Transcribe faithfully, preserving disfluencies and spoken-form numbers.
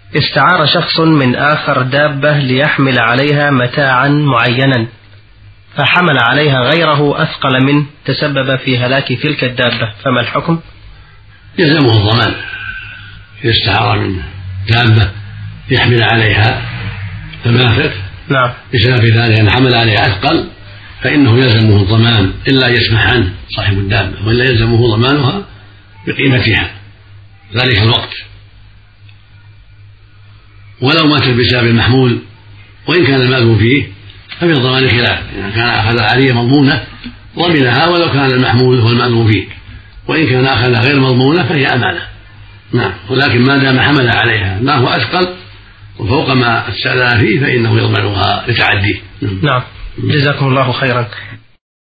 استعار شخص من آخر دابة ليحمل عليها متاعا معينا، فحمل عليها غيره أثقل منه تسبب في هلاك تلك الدابة، فما الحكم؟ يلزمه الضمان. إذا استعار من دابة يحمل عليها المافق نعم بسبب ذلك أن حمل عليها أثقل فإنه يلزمه الضمان إلا يسمح عنه صاحب الدابة، وإلا يلزمه ضمانها بقيمتها ذلك الوقت. ولو مات بسبب المحمول وإن كان المال فيه ففي الضمان خلاف، إذا كان أخذ العارية مضمونة ضمنها ولو كان المحمول هو المال فيه، وإن كان أخذها غير مضمونة فهي أمانة. نعم، ولكن ما دام حمل عليها ما هو أثقل وفوق ما استأذن فيه فإنه يضمنها لتعديه. نعم، جزاكم الله خيرا.